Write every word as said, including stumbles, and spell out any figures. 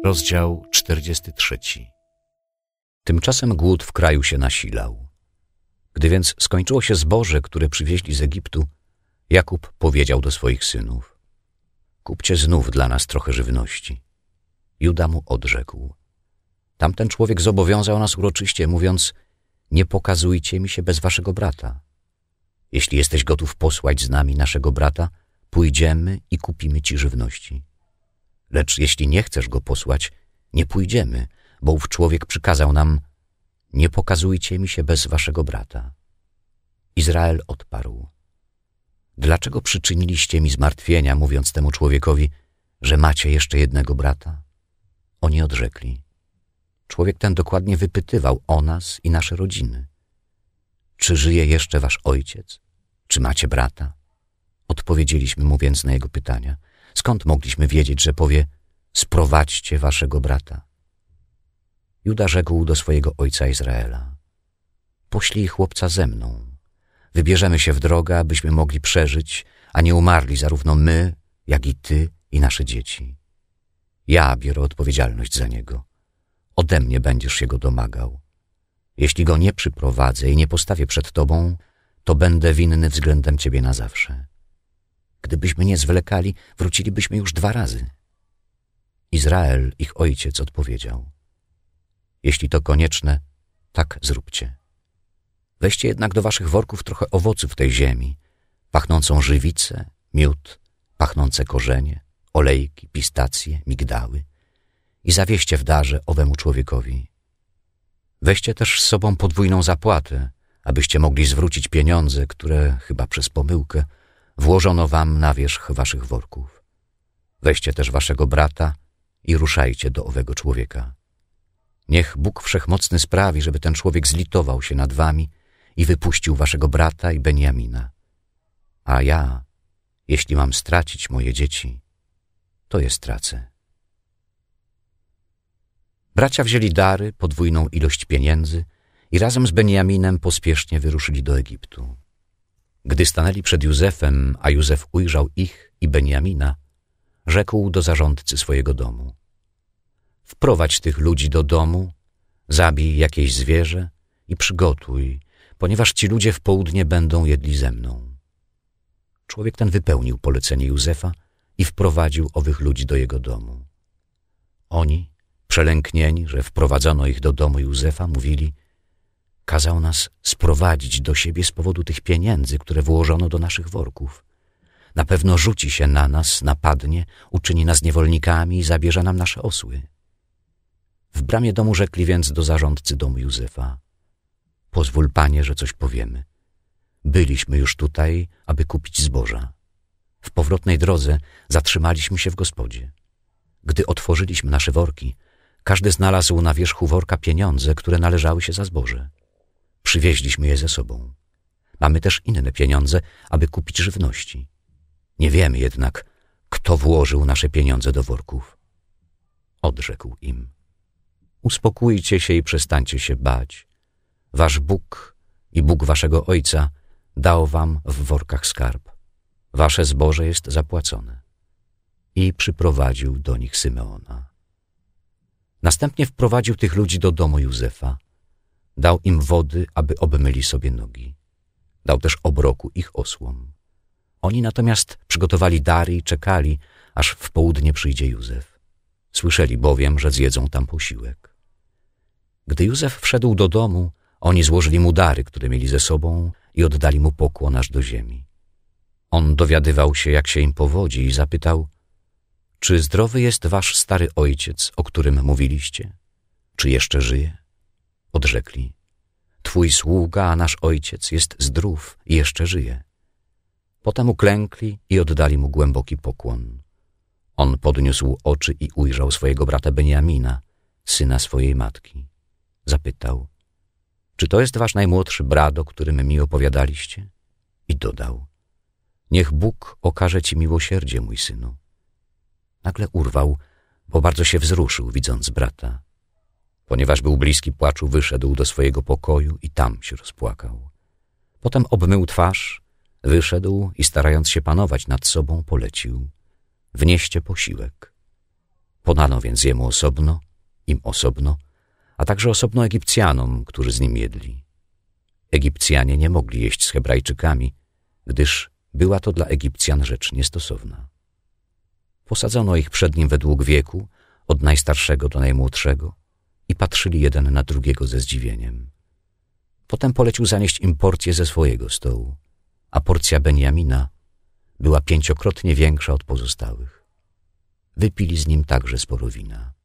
Rozdział czterdziesty trzeci. Tymczasem głód w kraju się nasilał. Gdy więc skończyło się zboże, które przywieźli z Egiptu, Jakub powiedział do swoich synów: kupcie znów dla nas trochę żywności. Juda mu odrzekł: tamten człowiek zobowiązał nas uroczyście, mówiąc: nie pokazujcie mi się bez waszego brata. Jeśli jesteś gotów posłać z nami naszego brata, pójdziemy i kupimy ci żywności. Lecz jeśli nie chcesz go posłać, nie pójdziemy, bo ów człowiek przykazał nam: nie pokazujcie mi się bez waszego brata. Izrael odparł: dlaczego przyczyniliście mi zmartwienia, mówiąc temu człowiekowi, że macie jeszcze jednego brata? Oni odrzekli: człowiek ten dokładnie wypytywał o nas i nasze rodziny. Czy żyje jeszcze wasz ojciec? Czy macie brata? Odpowiedzieliśmy mu więc na jego pytania. Skąd mogliśmy wiedzieć, że powie: sprowadźcie waszego brata? Juda rzekł do swojego ojca Izraela: poślij chłopca ze mną. Wybierzemy się w drogę, abyśmy mogli przeżyć, a nie umarli zarówno my, jak i ty i nasze dzieci. Ja biorę odpowiedzialność za niego. Ode mnie będziesz się go domagał. Jeśli go nie przyprowadzę i nie postawię przed tobą, to będę winny względem ciebie na zawsze. Gdybyśmy nie zwlekali, wrócilibyśmy już dwa razy. Izrael, ich ojciec, odpowiedział: jeśli to konieczne, tak zróbcie. Weźcie jednak do waszych worków trochę owoców tej ziemi, pachnącą żywicę, miód, pachnące korzenie, olejki, pistacje, migdały i zawieźcie w darze owemu człowiekowi. Weźcie też z sobą podwójną zapłatę, abyście mogli zwrócić pieniądze, które, chyba przez pomyłkę, włożono wam na wierzch waszych worków. Weźcie też waszego brata i ruszajcie do owego człowieka. Niech Bóg Wszechmocny sprawi, żeby ten człowiek zlitował się nad wami i wypuścił waszego brata i Benjamina. A ja, jeśli mam stracić moje dzieci, to je stracę. Bracia wzięli dary, podwójną ilość pieniędzy i razem z Benjaminem pospiesznie wyruszyli do Egiptu. Gdy stanęli przed Józefem, a Józef ujrzał ich i Benjamina, rzekł do zarządcy swojego domu: wprowadź tych ludzi do domu, zabij jakieś zwierzę i przygotuj, ponieważ ci ludzie w południe będą jedli ze mną. Człowiek ten wypełnił polecenie Józefa i wprowadził owych ludzi do jego domu. Oni, przelęknieni, że wprowadzono ich do domu Józefa, mówili: kazał nas sprowadzić do siebie z powodu tych pieniędzy, które włożono do naszych worków. Na pewno rzuci się na nas, napadnie, uczyni nas niewolnikami i zabierze nam nasze osły. W bramie domu rzekli więc do zarządcy domu Józefa: pozwól, panie, że coś powiemy. Byliśmy już tutaj, aby kupić zboża. W powrotnej drodze zatrzymaliśmy się w gospodzie. Gdy otworzyliśmy nasze worki, każdy znalazł na wierzchu worka pieniądze, które należały się za zboże. Przywieźliśmy je ze sobą. Mamy też inne pieniądze, aby kupić żywności. Nie wiemy jednak, kto włożył nasze pieniądze do worków. Odrzekł im: uspokójcie się i przestańcie się bać. Wasz Bóg i Bóg waszego ojca dał wam w workach skarb. Wasze zboże jest zapłacone. I przyprowadził do nich Symeona. Następnie wprowadził tych ludzi do domu Józefa. Dał im wody, aby obmyli sobie nogi. Dał też obroku ich osłom. Oni natomiast przygotowali dary i czekali, aż w południe przyjdzie Józef. Słyszeli bowiem, że zjedzą tam posiłek. Gdy Józef wszedł do domu, oni złożyli mu dary, które mieli ze sobą, i oddali mu pokłon aż do ziemi. On dowiadywał się, jak się im powodzi, i zapytał: czy zdrowy jest wasz stary ojciec, o którym mówiliście? Czy jeszcze żyje? Odrzekli: twój sługa, a nasz ojciec jest zdrów i jeszcze żyje. Potem uklękli i oddali mu głęboki pokłon. On podniósł oczy i ujrzał swojego brata Benjamina, syna swojej matki. Zapytał: czy to jest wasz najmłodszy brat, o którym mi opowiadaliście? I dodał: niech Bóg okaże ci miłosierdzie, mój synu. Nagle urwał, bo bardzo się wzruszył, widząc brata. Ponieważ był bliski płaczu, wyszedł do swojego pokoju i tam się rozpłakał. Potem obmył twarz, wyszedł i starając się panować nad sobą, polecił: wnieście posiłek. Podano więc jemu osobno, im osobno, a także osobno Egipcjanom, którzy z nim jedli. Egipcjanie nie mogli jeść z Hebrajczykami, gdyż była to dla Egipcjan rzecz niestosowna. Posadzono ich przed nim według wieku, od najstarszego do najmłodszego, i patrzyli jeden na drugiego ze zdziwieniem. Potem polecił zanieść im porcję ze swojego stołu, a porcja Benjamina była pięciokrotnie większa od pozostałych. Wypili z nim także sporo wina.